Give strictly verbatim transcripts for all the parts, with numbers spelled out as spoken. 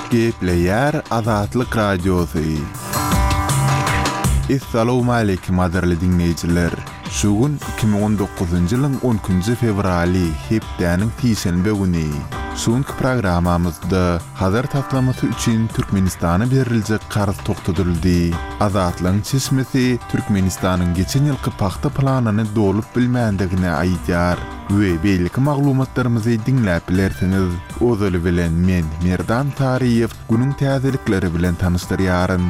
Gepleyer Azatlyk Radiosu. Assalamu alaykum aderli dinleyijiler. Şugun iki bin on dokuzuncu ýylyň on üçünji fevraly hepdeniň tiýşenbe güni. Şuňky programamyzda hazır taklamasy üçin Türkmenistana beriljek garz toktatyldy. Azatlyň çeşmesi Türkmenistanyň geçen ýylky paxta planyny dolup bilmändigine aýdýar. We beýleki maglumatlarymyzy dinläp bilersiňiz. Ozaly bilen men Merdan Tariýew günüň täzelikleri bilen tanystyryaryn.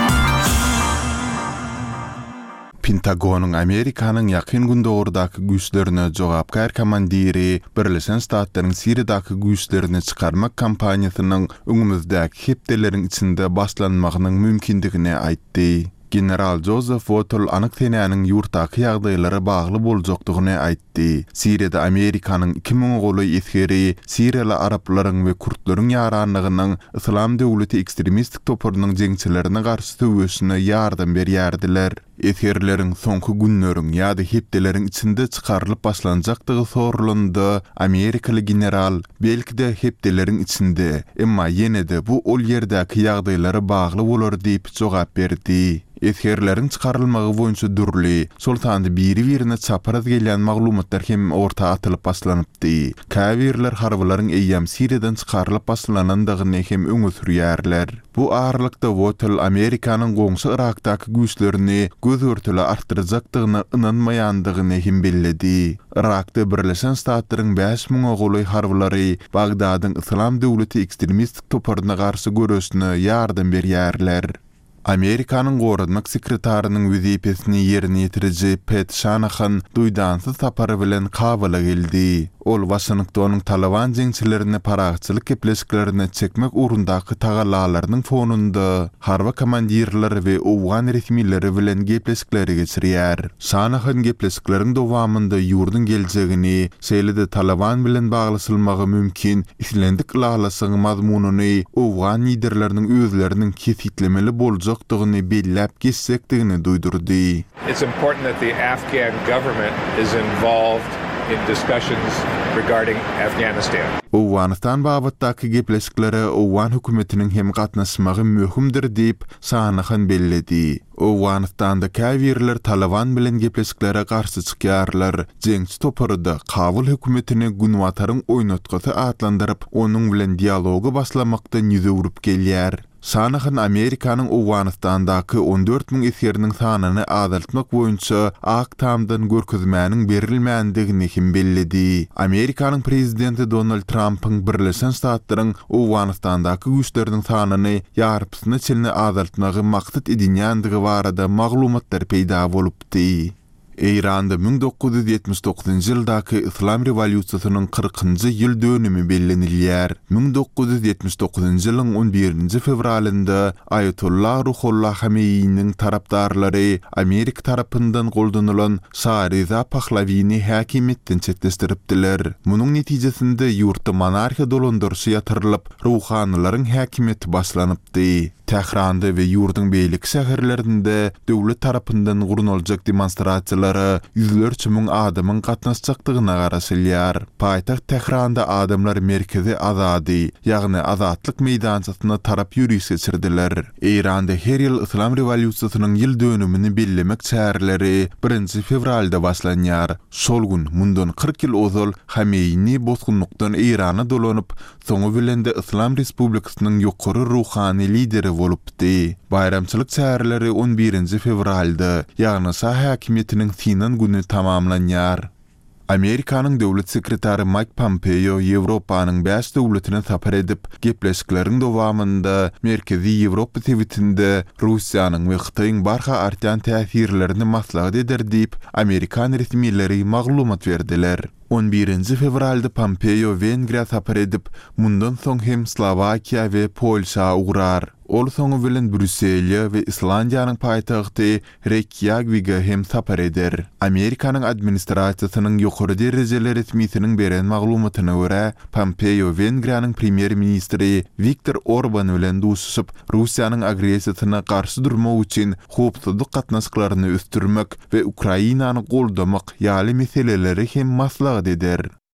Pentagonun Amerikanyň ýakyn gündogurdaky güýçlerine jogapkar komandiri Birleşen Ştatlaryň Siriýadaky güýçlerini çykarmak kampaniýasynyň öňümüzdäki hepdeleriň içinde başlanmagynyň mümkindigine aýtdy. General Joseph Votel anyk tenäniň ýurtdaky ýagdaýlara bagly boljakdygyny aýtdy. Siriýada Amerikanyň iki ming goly eskeri Siriýaly araplaryň we kurtlaryň ýaranlygynyň Islam döwleti ekstremistik topurynyň jeňçilerine garşy töwüşine ýardam berýärdiler. Etherleriň soňky günleriň ýa-da hepdeleriň içinde çykarylyp başlanjakdygy sorulandy. Amerikaly general belki-de hepdeleriň içinde, emma ýene-de bu ol ýerdäki ýagdaýlara bagly bolar diýip jogap berdi. Etherleriň çykarylmagy boýunça dürli, sultany biri-birine çaparaz gelýän maglumatlar hem orta atylyp başlanypdy. Käbirler harbalaryň eýýam Siriýadan çykarylyp başlanandygyny hem öňe sürýärler. Bu ağırlykda Votel Amerikanyň goňşy Irakdaky güýçlerini göz örtüle artdyrajakdygyna ynanmaýandygyny hem belledi. Irakda Birleşen Ştatlaryň beş ming goly harbalary Bagdadyň Islam döwleti ekstremistik topuryna garşy görüşine ýardam berýärler. Amerikanyň gorunmak sekretarinyň wezipesini ýerine ýetiriji Pat Shanahan duýdansy tapary bilen Kabula geldi. Ol Washingtonyň Taliban jeňçilerini paragçylyk gepleşiklerine çekmek urundaky tagalalarynyň fonunda harba komandirleri we owgan resmileri bilen gepleşikleri geçirýär. Shanahan gepleşikleriň dowamynda ýurdun geljegini, şeýle-de Taliban bilen baglysylmagy mümkin islendik lalasyň mazmununy owgan liderleriniň özleriniň kesitlemeli boljakdygyny belläp geçsekdigini duýdurdy. It's important that the Afghan government is involved in discussions regarding Afghanistan. Owganistan babatdaky gepleşiklere Owgan hökümetiniň hem gatnaşmagy möhümdir diýip Shanahan belledi. Owganistanda käbirler Taliban bilen gepleşiklere garşy çykýarlar. Jeňçi topuryda Kabul hökümetini günwataryň oýnatgysy atlandyryp, onuň bilen dialogy başlamakda ýüze urup gelýär. Shanahan Amerikanyň Owganistandaky on dört ming eseriniň sanyny azaltmak boýunça aktamdan görkezmäniň berilmändigini hem belledi. Amerikanyň prezidenti Donald Trump'yň Birleşen Ştatlaryň Owganistandaky güýçleriniň sanyny ýarpysyna çelne azaltmagy maksat edilýändigi barada maglumatlar peýda bolupdy. Eýranda bin dokuz yüz ýetmiş dokuzunçy ýyldaky Islam rewolýusiýasynyň kırkynjy ýyl dönümi bellenilýär. bin dokuz yüz ýetmiş dokuzunçy ýylyň on birinji fevralynda Ayatollah Ruhollah Hameyniň tarapdarlary Amerika tarapyndan goldanulan Şahriza Pahlawiňy häkimetden çetleşdiripdiler. Munyň netijesinde ýurtda monarxiýa dolandyrşy ýatyrylyp, ruhanylaryň häkimeti başlanypdy. Tehranda we ýurdun beýlik şäherlerinde döwlet tarapyndan gurunaljak demonstrasiýalary ýüzlerçe ming adamyň gatnaşjakdygyna garaşylýar. Paýtaxt Tehranda adamlar merkezi azady, ýagny azatlyk meýdançasyna tarap ýürüýüş geçirdiler. Eýranda her ýyl Islam rewolýusiýasynyň ýyl dönümini bellemek çäherleri birinji fevralda başlanýar. Şol gün mundan kırk ýyl ozal Hameyni bozgunlukdan Eýrana dolanyp, soňu bilen de Islam Respublikasynyň ýokary ruhany lideri bolupdy. Bayramçylyk çäherleri on birinji fevralda, ýagny şah häkimetiniň Sinan güni tamamlanýar. Amerikanyň döwlet sekretary Mike Pompeo Ýewropanyň beş döwletine sapar edip, gepleşikleriň dowamynda Merkezi Ýewropa tewitinde Russiýanyň we Hytaýyň barha artýan täsirlerini maslahat eder diýip Amerikan resmileri maglumat berdiler. on birinji fevralda Pompeo Vengriýa sapar edip, mundan soň hem Slovakiýa we Polşa ugrar. Ol soňu bilen Brüsselýa we Islandiýanyň paýtagty Reykjavíkga hem sapar eder. Amerikanyň administrasiýasynyň ýokary derejeler resmiýetiniň beren maglumatyna görä, Pompeo Vengriýanyň premier ministri Viktor Orban bilen duşuşyp, Russiýanyň agresiýasyna garşy durmak üçin howpsuzlyk gatnaşyklaryny östürmek we Ukrainany goldamak ýaly meseleleri hem maslahat eder.